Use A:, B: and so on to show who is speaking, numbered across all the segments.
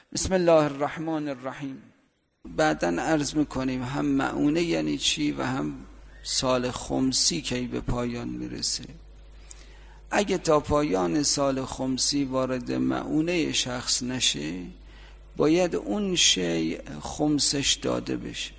A: بسم الله الرحمن الرحیم. بعداً عرض میکنیم هم مؤونه یعنی چی و هم سال خمسی کی به پایان میرسه. اگه تا پایان سال خمسی وارد مؤونه شخص نشه باید اون شی خمسش داده بشه.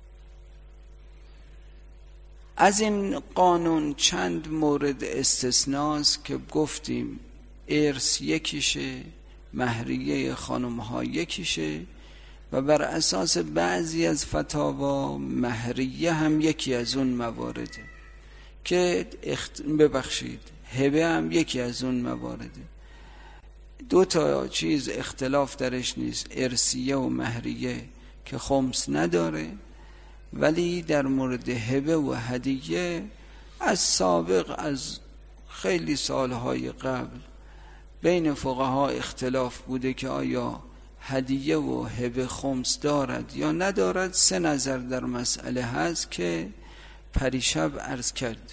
A: از این قانون چند مورد استثناست که گفتیم ارث یکیشه، مهریه خانم ها یکیشه و بر اساس بعضی از فتاوا مهریه هم یکی از اون موارده که هبه هم یکی از اون موارده. دو تا چیز اختلاف درش نیست، ارثیه و مهریه که خمس نداره، ولی در مورد هبه و هدیه از سابق از خیلی سالهای قبل بین فقها اختلاف بوده که آیا هدیه و هبه خمس دارد یا ندارد. سه نظر در مسئله هست که پریشب عرض کرده.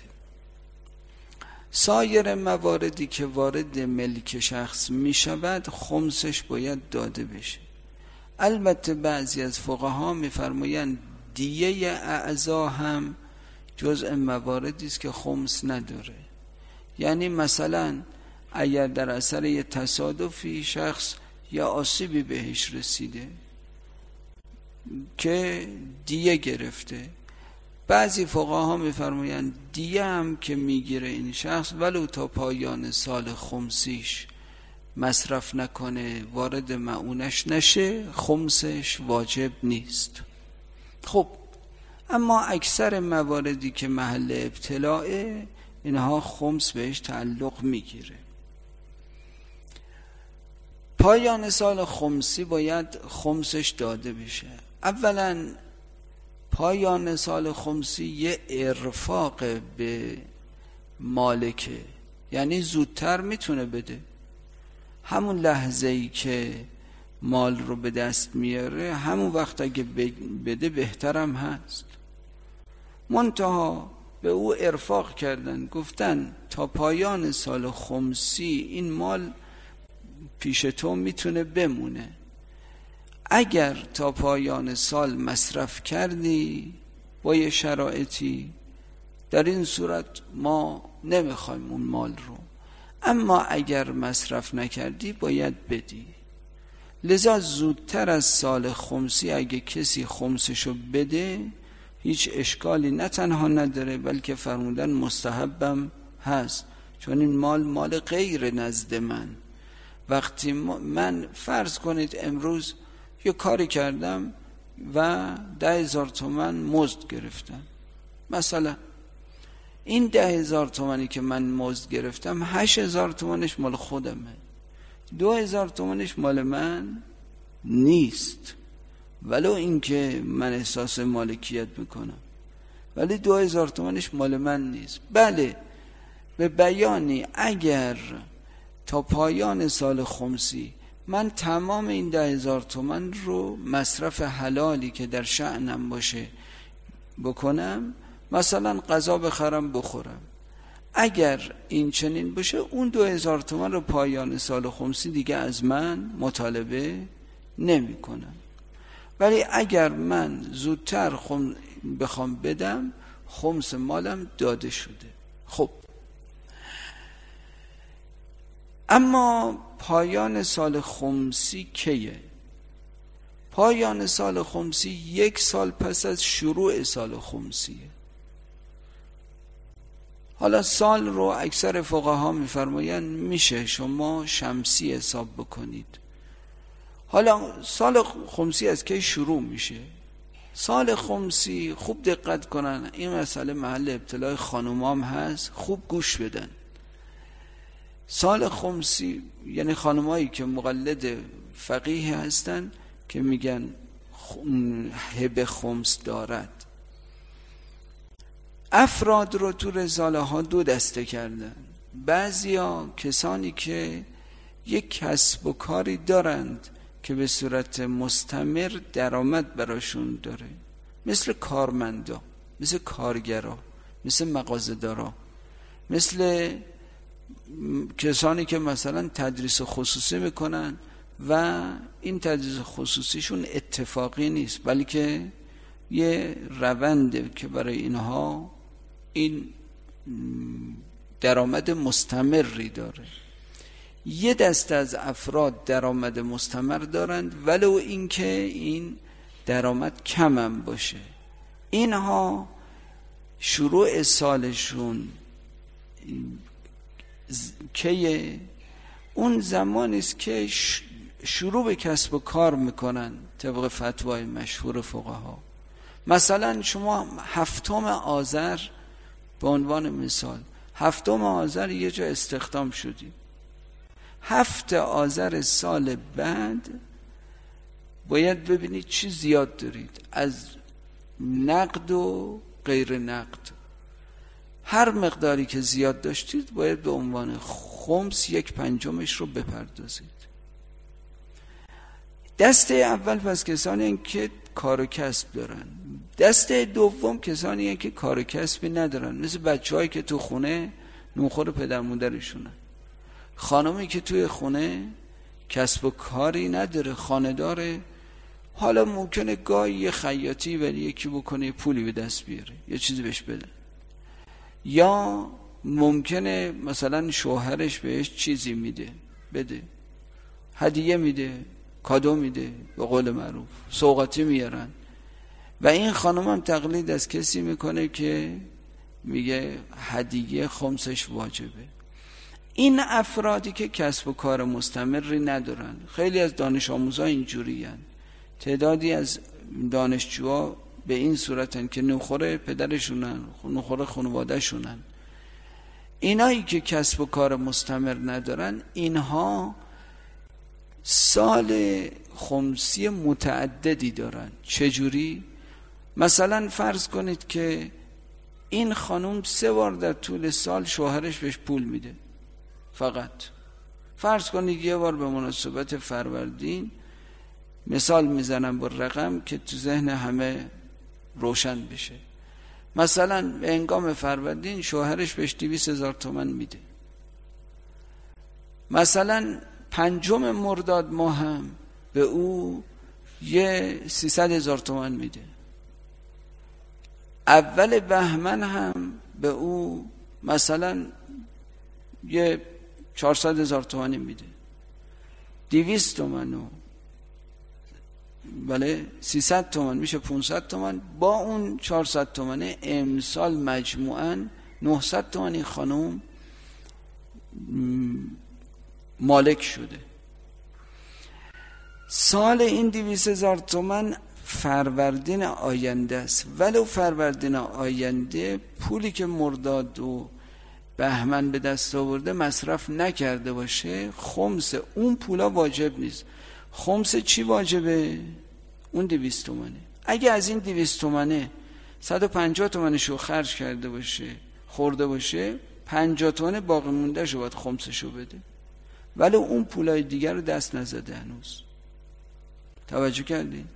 A: سایر مواردی که وارد ملک شخص می شود خمسش باید داده بشه. البته بعضی از فقها می فرمایند دیه اعضا هم جزء مواردی است که خمس نداره. یعنی مثلا اگر در اثر یه تصادفی شخص یا آسیبی بهش رسیده که دیه گرفته، بعضی فقها میفرمایند دیه هم که میگیره این شخص ولو تا پایان سال خمسیش مصرف نکنه، وارد مؤونش نشه، خمسش واجب نیست. خب اما اکثر مواردی که محل ابتلاعه اینها خمس بهش تعلق میگیره. پایان سال خمسی باید خمسش داده بشه. اولا پایان سال خمسی یه ارفاق به مالکه، یعنی زودتر میتونه بده. همون لحظه‌ای که مال رو به دست میاره همون وقت اگه بده بهترم هست. منتها به او ارفاق کردن، گفتن تا پایان سال خمسی این مال پیش تو میتونه بمونه، اگر تا پایان سال مصرف کردی با یه شرایطی در این صورت ما نمیخوایم اون مال رو، اما اگر مصرف نکردی باید بدی. لذا زودتر از سال خمسی اگه کسی خمسشو بده هیچ اشکالی نه تنها نداره بلکه فرمودن مستحبم هست، چون این مال غیر نزد من. وقتی من فرض کنید امروز یه کاری کردم و 10,000 تومان مزد گرفتم، مثلا این 10,000 تومانی که من مزد گرفتم 8,000 تومانش مال خودمه، 2,000 تومانش مال من نیست، ولو اینکه من احساس مالکیت میکنم، ولی 2,000 تومانش مال من نیست. بله، به بیانی اگر تا پایان سال خمسی من تمام این 10,000 تومان رو مصرف حلالی که در شأنم باشه بکنم، مثلا غذا بخرم بخورم، اگر این چنین باشه اون 2,000 تومان رو پایان سال خمسی دیگه از من مطالبه نمی کنم. ولی اگر من زودتر بخوام بدم خمس مالم داده شده. خب اما پایان سال خمسی کیه؟ پایان سال خمسی 1 سال پس از شروع سال خمسیه. حالا سال رو اکثر فقها میفرمایند میشه شما شمسی حساب بکنید. حالا سال خمسی از کی شروع میشه؟ سال خمسی خوب دقت کنن، این مسئله محل ابتلاع خانومام هست، خوب گوش بدن. سال خمسی یعنی خانمایی که مقلد فقیه هستن که میگن هبه خمس دارد، افراد رو تو رساله ها 2 دسته کردن. بعضیا کسانی که یک کسب و کاری دارند که به صورت مستمر درآمد براشون داره، مثل کارمندا، مثل کارگرا، مثل مغازه‌دارا، مثل کسانی که مثلا تدریس خصوصی میکنن و این تجهیز خصوصیشون اتفاقی نیست، بلکه یه رونده که برای اینها این درآمد مستمری داره. یه دسته از افراد درآمد مستمر دارند ولو اینکه این درآمد کم هم باشه. اینها شروع سالشون که اون زمانی است که شروع به کسب و کار میکنن طبق فتوای مشهور فقها. مثلا شما 7 آذر به عنوان مثال 7 آذر یه جا استخدام شدی، 7 آذر سال بعد باید ببینید چی زیاد دارید از نقد و غیر نقد. هر مقداری که زیاد داشتید باید به عنوان خمس 1/5 رو بپردازید. دسته اول پس کسانی هستند که کار و کسب دارن. دسته دوم کسانی هستند که کار و کسبی ندارن، مثل بچه‌هایی که تو خونه نونخور پدر مادرشونن، خانمی که توی خونه کسب و کاری نداره، خانه داره، حالا ممکنه گاهی یه خیاطی ولی یکی بکنه پولی به دست بیاره، یه چیزی بهش بده، یا ممکنه مثلا شوهرش بهش چیزی میده، بده هدیه میده، کادو میده، به قول معروف سوغاتی میارن، و این خانم هم تقلید از کسی میکنه که میگه هدیه خمسش واجبه. این افرادی که کسب و کار مستمری ندارن، خیلی از دانش آموزا اینجوری هن. تعدادی از دانشجوها به این صورتن که نخوره پدرشونن، نخوره خانواده‌شونن. اینایی که کسب و کار مستمر ندارن، اینها سال خمسی متعددی دارن. چجوری؟ مثلا فرض کنید که این خانم 3 بار در طول سال شوهرش بهش پول میده، فقط فرض کنید یه بار به مناسبت فروردین، مثال میزنم با رقم که تو ذهن همه روشن بشه، مثلا به هنگام فروردین شوهرش بهش 200,000 تومان میده. مثلا 5 مرداد ماه هم به او یه 300,000 تومان میده. اول بهمن هم به او مثلا یه 400,000 تومانی میده. 200 تومن و بله 300 تومن میشه 500 تومن. با اون 400 تومنه امسال مجموعاً 900 تومن خانم مالک شده. سال این 200,000 تومن فروردین آینده است، ولو فروردین آینده پولی که مرداد و بهمن به دست آورده مصرف نکرده باشه، خمس اون پولا واجب نیست. خمس چی واجبه؟ اون 200 تومنه. اگه از این 200 تومنه 150 تومنشو خرج کرده باشه، خورده باشه، 50 تومن باقی مونده شو باید خمسشو بده، ولی اون پولای دیگر رو دست نزده هنوز. توجه کردین؟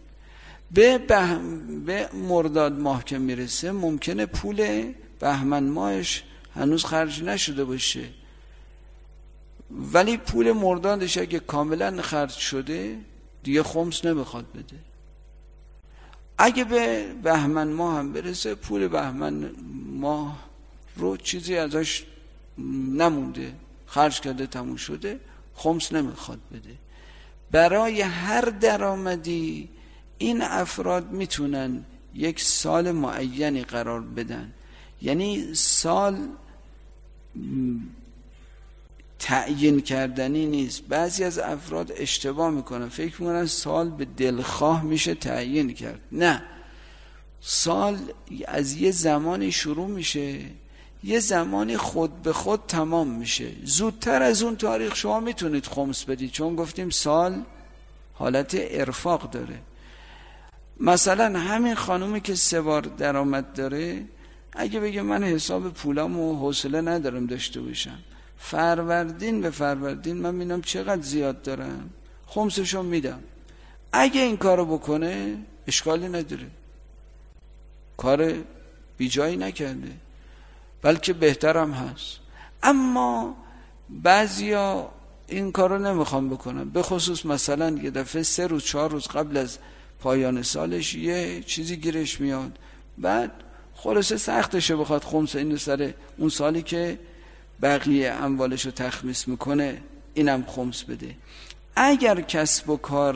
A: به مرداد ماه که میرسه ممکنه پول بهمن ماهش هنوز خرج نشده باشه، ولی پول مردادش اگه کاملا خرج شده دیگه خمس نمیخواد بده. اگه به بهمن ماه هم برسه پول بهمن ماه رو چیزی ازش نمونده، خرج کرده تموم شده، خمس نمیخواد بده. برای هر درآمدی این افراد میتونن یک سال معینی قرار بدن، یعنی سال تعیین کردنی نیست. بعضی از افراد اشتباه میکنن، فکر میکنن سال به دلخواه میشه تعیین کرد. نه، سال از یه زمانی شروع میشه، یه زمانی خود به خود تمام میشه. زودتر از اون تاریخ شما میتونید خمس بدید، چون گفتیم سال حالت ارفاق داره. مثلا همین خانومی که 3 بار درآمد داره، اگه بگه من حساب پولامو حوصله ندارم داشته باشم، فروردین به فروردین من میبینم چقدر زیاد دارم، خمسشو میدم. اگه این کارو بکنه اشکالی نداره، کار بی جایی نکرده، بلکه بهترم هست. اما بعضیا این کار رو نمیخوام بکنم، به خصوص مثلا یه دفعه 3 روز 4 روز قبل از پایان سالش یه چیزی گیرش میاد، بعد خلاصه سختشه بخواد خمس اینو سر اون سالی که بقیه اموالش رو تخمیس میکنه اینم خمس بده. اگر کسب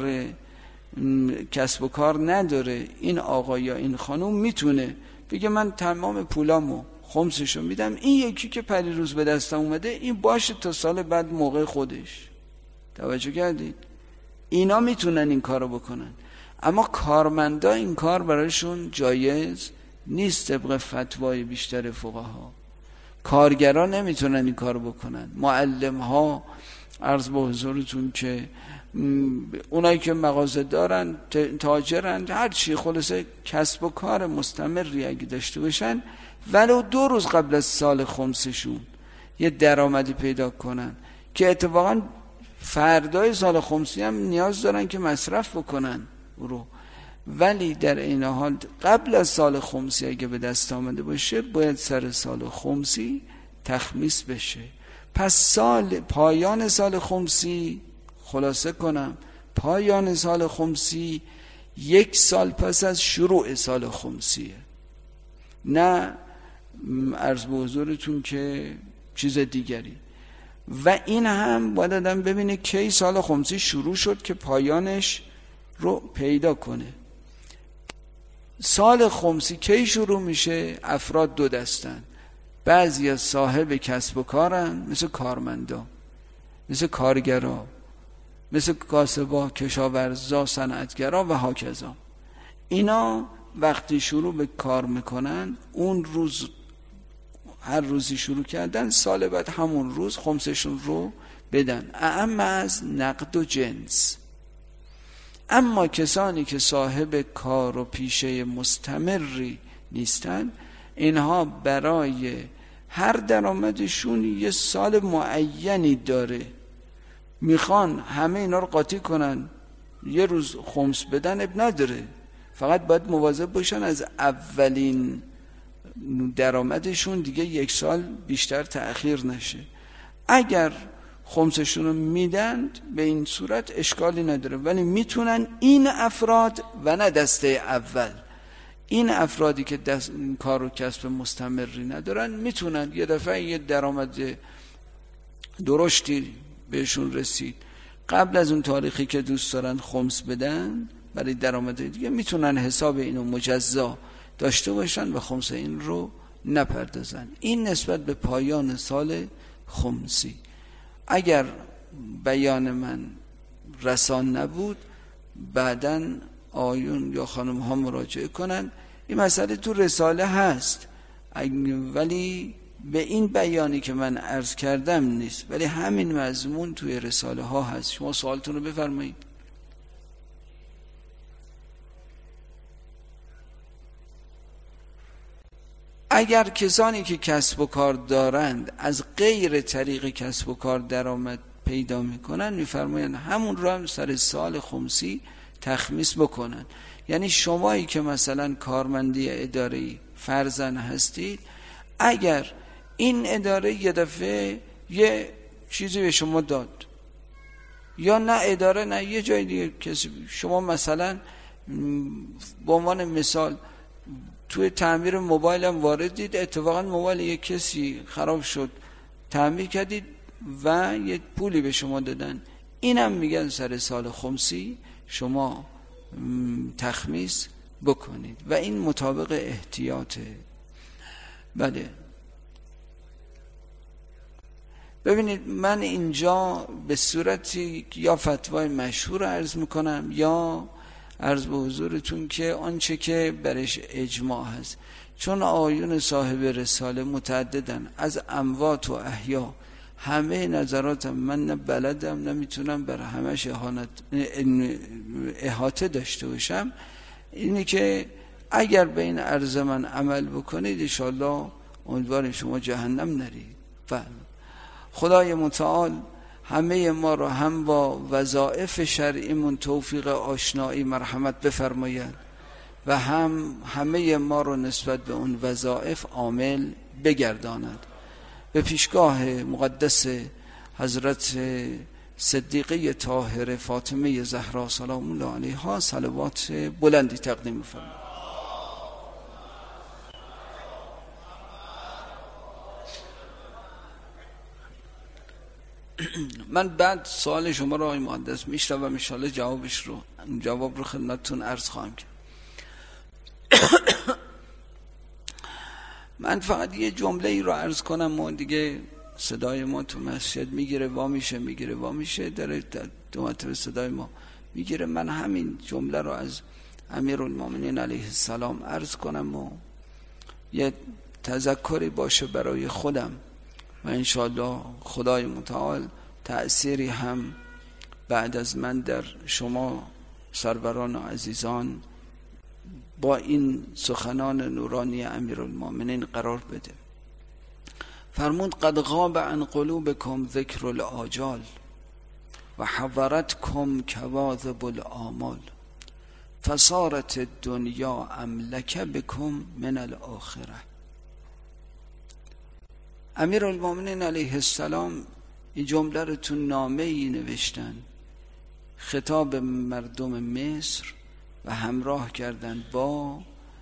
A: و کار نداره این آقا یا این خانوم میتونه بگه من تمام پولامو خمسشو میدم، این یکی که پریروز به دستم اومده این باشه تا سال بعد موقع خودش. توجه کردید؟ اینا میتونن این کارو بکنن، اما کارمندا این کار برایشون جایز نیست طبق فتوای بیشتر فقها. کارگرا نمیتونن این کارو بکنن، معلم ها، عرض به حضورتون که اونایی که مغازه دارن، تاجرن، هر چی، خلاصه کسب و کار مستمری اگه داشته باشن ولو 2 روز قبل از سال خمسشون یه درآمدی پیدا کنن که اتفاقا فردای سال خمسی هم نیاز دارن که مصرف بکنن رو، ولی در این حال قبل از سال خمسی اگه به دست آمده باشه باید سر سال خمسی تخمیس بشه. پس پایان سال خمسی، خلاصه کنم، پایان سال خمسی 1 سال پس از شروع سال خمسیه، نه عرض به حضورتون که چیز دیگری. و این هم باید آدم ببینه کی سال خمسی شروع شد که پایانش رو پیدا کنه. سال خمسی کی شروع میشه؟ افراد 2 دستن، بعضی از صاحب کسب و کارن مثل کارمندا، مثل کارگرا، مثل کاسبا، کشاورزا، صنعتگرا و هاکذا. اینا وقتی شروع به کار میکنن اون روز، هر روزی شروع کردن، سال بعد همون روز خمسشون رو بدن، اما از نقد و جنس. اما کسانی که صاحب کار و پیشه مستمری نیستن، اینها برای هر درآمدشون یه سال معینی داره، میخوان همه اینا رو قاطی کنن یه روز خمس بدن اب نداره، فقط باید مواظب باشن از اولین درآمدشون دیگه 1 سال بیشتر تأخیر نشه. اگر خمسشون رو میدند به این صورت اشکالی نداره، ولی میتونن این افراد و نه دسته اول، این افرادی که کار و کسب مستمری ندارن میتونن یه دفعه یه درآمد درشتی بهشون رسید قبل از اون تاریخی که دوست دارن خمس بدن برای درآمد دیگه، میتونن حساب اینو مجزا داشته باشن و خمس این رو نپردازن. این نسبت به پایان سال خمسی. اگر بیان من رسان نبود بعداً آیون یا خانم ها مراجعه کنن، این مسئله تو رساله هست ولی به این بیانی که من عرض کردم نیست، ولی همین مضمون توی رساله ها هست. شما سوالتون رو بفرمایید. اگر کسانی که کسب و کار دارند از غیر طریق کسب و کار درآمد پیدا میکنن، میفرمایند همون رو هم سر سال خمسی تخمیس بکنن. یعنی شمایی که مثلا کارمندی اداره‌ای فرزن هستید، اگر این اداره یه دفعه یه چیزی به شما داد، یا نه اداره نه یه جای دیگه کسی، شما مثلا به عنوان مثال توی تعمیر موبایل هم وارد دید، اتفاقا موبایل یک کسی خراب شد، تعمیر کردید و یه پولی به شما دادن، اینم میگن سر سال خمسی شما تخمیس بکنید و این مطابق احتیاطه. بله ببینید، من اینجا به صورتی یا فتوای مشهور عرض میکنم یا عرض به حضورتون که آنچه که برش اجماع هست، چون آیون صاحب رساله متعددن از اموات و احیا، همه نظراتم من نه بلدم نمیتونم بر همش احاطه داشته باشم، اینی که اگر به این عرض من عمل بکنید انشاءالله امیدواریم شما جهنم نرید. خدای متعال همه ما رو هم با وظایف شرعیمون توفیق آشنایی مرحمت بفرماید و هم همه ما رو نسبت به اون وظایف عامل بگرداند. به پیشگاه مقدس حضرت صدیقه طاهره فاطمه زهرا سلام الله علیها صلوات بلندی تقدیم فرمایید. من بعد سوال شما رو آقای مهندس میشنوم، ان شاءالله جواب رو خدمتتون عرض خواهم کرد. من فقط یه جمله ای رو عرض کنم. ما دیگه صدای ما تو مسجد میگیره وا میشه داره دو مرتبه صدای ما میگیره. من همین جمله رو از امیرالمومنین علیه السلام عرض کنم و یه تذکری باشه برای خودم و انشاءالله خدای متعال تأثیری هم بعد از من در شما سروران و عزیزان با این سخنان نورانی امیرالمومنین قرار بده. فرمود قد غاب عن قلوبكم ذکر الآجال و حضرتكم کواذب الآمال فصارت الدنیا املک بكم من الآخره. امیرالمومنین علیه السلام این جمله رو تو نامه ای نوشتن، خطاب مردم مصر و همراه کردن با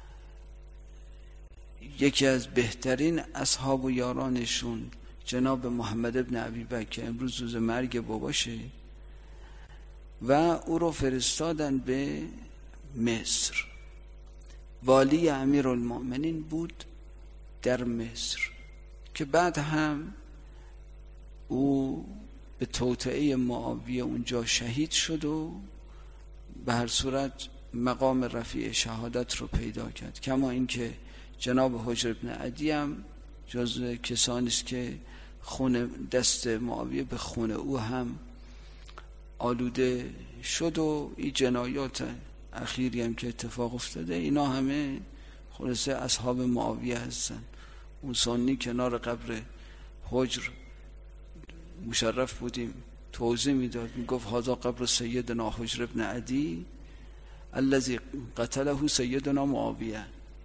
A: یکی از بهترین اصحاب و یارانشون جناب محمد ابن ابی بکر که امروز روز مرگ باباشه و او رو فرستادن به مصر. والی امیرالمومنین بود در مصر که بعد هم او به توطئه معاویه اونجا شهید شد و به هر صورت مقام رفیع شهادت رو پیدا کرد. کما اینکه جناب حجر بن عدی هم جزو کسانی است که خون دست معاویه به خون او هم آلوده شد و این جنایات اخیری هم که اتفاق افتاده اینا همه خلاصه اصحاب معاویه هستن. اون سنی کنار قبر حجر مشرف بودیم توضیح میداد، میگفت هذا قبر سیدنا حجر بن عدی الذی قتله سیدنا معاویه.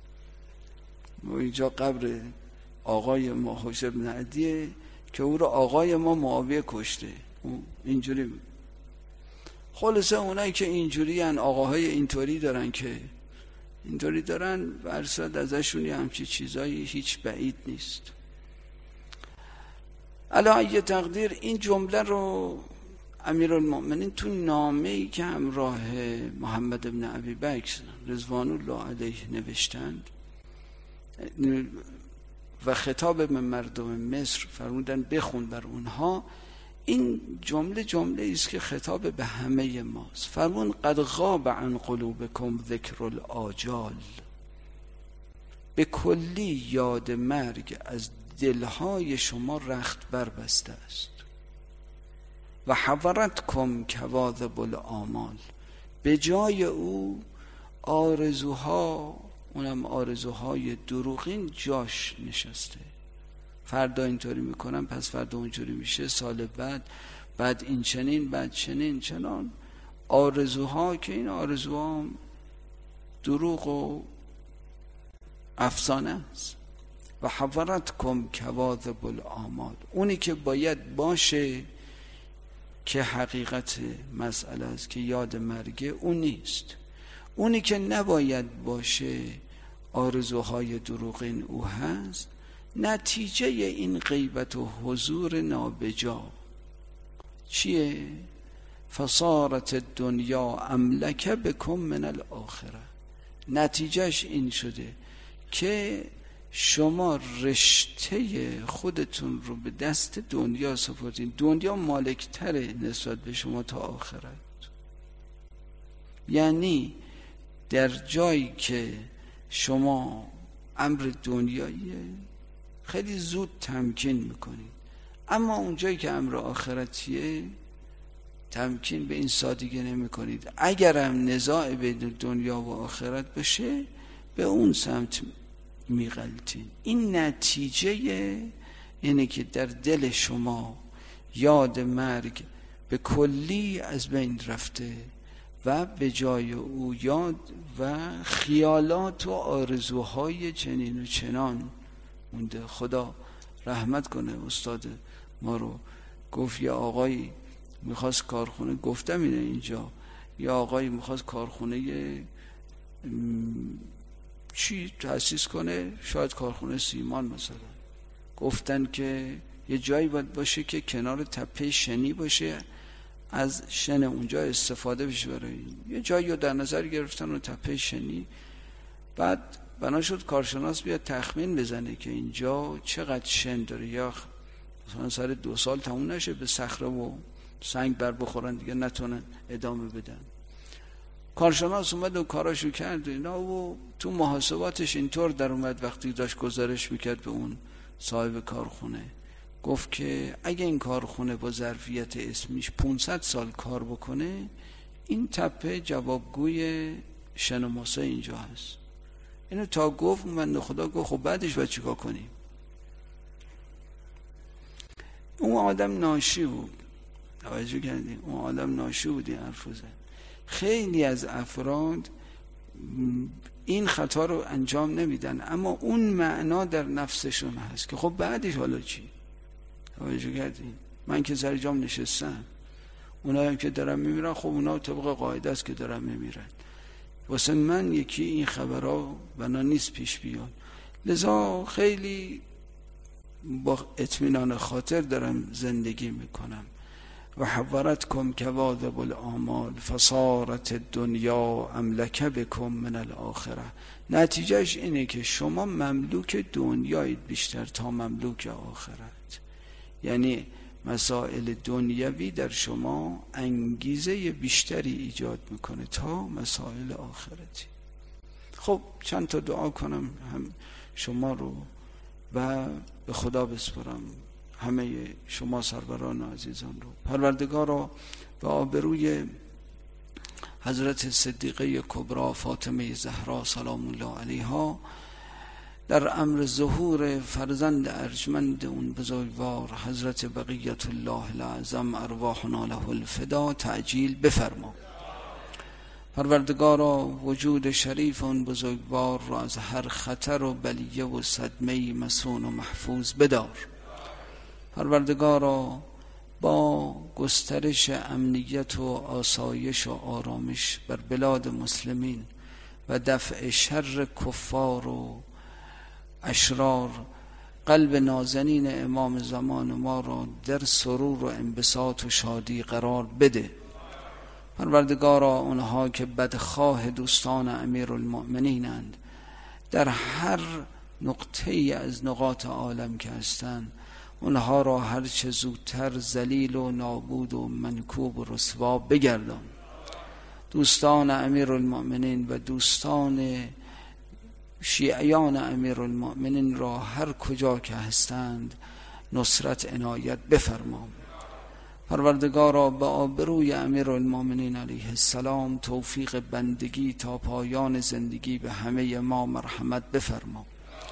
A: اینجا قبر آقای ما حجر بن عدیه که او رو آقای ما معاویه کشته. اینجوری خلاصه اونایی که اینجوری هن، آقاهای اینطوری دارن که اینطوری دارن برصد ازشون یه همچی چیزایی هیچ بعید نیست. علی ای تقدیر این جمله رو امیرالمومنین تو نامه‌ای که همراه محمد ابن ابی بکر رضوان الله علیه نوشتند و خطاب به مردم مصر فرمودن بخون بر اونها، این جمله است که خطاب به همه ماست. فرمون قد غاب عن قلوبكم ذکر الآجال، به کلی یاد مرگ از دلهای شما رخت بربسته است. و حضرتكم کواذب الآمال، به جای او آرزوها، اونم آرزوهای دروغین جاش نشسته. فردا اینطوری میکنم پس فردا اونجوری میشه، سال بعد این چنین، بعد چنین چنان آرزوها که این آرزوها دروغ و افسانه است. و حضرتكم کواذب الآمال، اونی که باید باشه که حقیقت مسئله است که یاد مرگه اون نیست. اونی که نباید باشه آرزوهای دروغین او هست. نتیجه این غیبت و حضور نابجا چیه؟ فصارت الدنیا املک بكم من الآخره، نتیجهش این شده که شما رشته خودتون رو به دست دنیا سپردین. دنیا مالکتره نسبت به شما تا آخرت. یعنی در جایی که شما امر دنیاییه خیلی زود تمکین میکنید، اما اونجایی که امر آخرتیه تمکین به این سادگی نمی کنید. اگرم نزاع بین دنیا و آخرت بشه به اون سمت میغلطین. این نتیجه اینه که در دل شما یاد مرگ به کلی از بین رفته و به جای او یاد و خیالات و آرزوهای چنین و چنان مونده. خدا رحمت کنه استاد ما رو. گفت یه آقایی میخواست کارخونه، گفتم اینه اینجا، یا آقایی میخواست کارخونه چی تأسیس کنه، شاید کارخونه سیمان مثلا، گفتن که یه جایی باید باشه که کنار تپه شنی باشه، از شن اونجا استفاده بشه برای یه جایی رو در نظر گرفتن و تپه شنی. بعد بنا شد کارشناس بیاد تخمین بزنه که اینجا چقدر شن داره، یا مثلا سر 2 سال تموم نشه به صخره و سنگ بر بخورن دیگه نتونن ادامه بدن. کارشناس اومد و کاراشو کرد اینا و تو محاسباتش اینطور در اومد وقتی داشت گزارش میکرد به اون صاحب کارخونه، گفت که اگه این کارخونه با ظرفیت اسمیش 500 سال کار بکنه، این تپه جوابگوی شن و ماسه اینجا هست. اینو تا گفت من خدا گفت خب بعدش باید چیکار کنیم؟ اون آدم ناشی بود، توجه کردیم؟ اون آدم ناشی بود این حرفو زد. خیلی از افراد این خطا رو انجام نمیدن، اما اون معنا در نفسشون هست که خب بعدش حالا چی؟ توجه کردیم؟ من که سر جام نشستم، اونایی هم که دارن میمیرن، خب اونا طبق قاعده است که دارن میمیرن، واسه من یکی این خبرها بنا نیست پیش بیاد. لذا خیلی با اطمینان خاطر دارم زندگی میکنم. و حورتکم کواذب الآمال فصارت الدنیا املک بکم من الاخره. نتیجهش اینه که شما مملوک دنیایید بیشتر تا مملوک آخرت. یعنی مسائل دنیوی در شما انگیزه بیشتری ایجاد میکنه تا مسائل آخرتی. خب چند تا دعا کنم هم شما رو و به خدا بسپرم همه شما سروران و عزیزان رو. پروردگارا به آبروی حضرت صدیقه کبری فاطمه زهرا سلام الله علیها در امر ظهور فرزند ارجمند اون بزرگوار حضرت بقیت الله العظم ارواحنا له الفدا تعجیل بفرما. پروردگارا وجود شریف اون بزرگوار را از هر خطر و بلیه و صدمه مسون و محفوظ بدار. پروردگارا با گسترش امنیت و آسایش و آرامش بر بلاد مسلمین و دفع شر کفار و اشرار، قلب نازنین امام زمان ما را در سرور و انبساط و شادی قرار بده. پروردگارا اونها که بدخواه دوستان امیرالمؤمنینند در هر نقطه ای از نقاط عالم که هستند، اونها را هر چه زودتر ذلیل و نابود و منکوب و رسوا بگردان. دوستان امیرالمؤمنین و دوستان شیعیان امیرالمؤمنین را هر کجا که هستند نصرت عنایت بفرما. پروردگارا به آبروی امیرالمؤمنین علیه السلام توفیق بندگی تا پایان زندگی به همه ما مرحمت بفرما.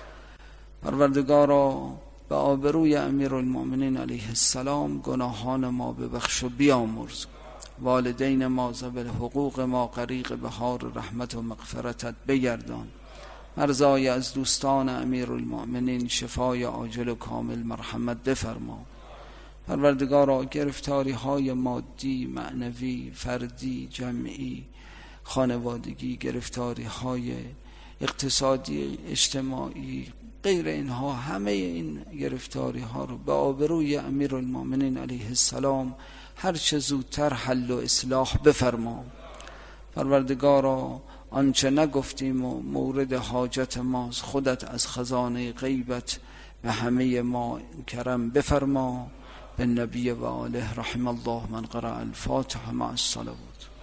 A: پروردگارا به آبروی امیرالمؤمنین علیه السلام گناهان ما ببخش و بیامرز. والدین ما ذوی حقوق ما غریق بحار رحمت و مغفرتت بگردان. مرزای از دوستان امیرالمؤمنین شفای عاجل و کامل مرحمت بفرما. پروردگارا گرفتاری های مادی، معنوی، فردی، جمعی، خانوادگی، گرفتاری های اقتصادی، اجتماعی، غیر اینها، همه این گرفتاری ها رو به آبروی امیرالمؤمنین علیه السلام هر چه زودتر حل و اصلاح بفرما. پروردگارا آنچه نگفتیم و مورد حاجت ماست، خودت از خزانه غیبت به همه ما کرم بفرما. به نبی و آله رحم الله من قرأ الفاتحه مع الصلوات.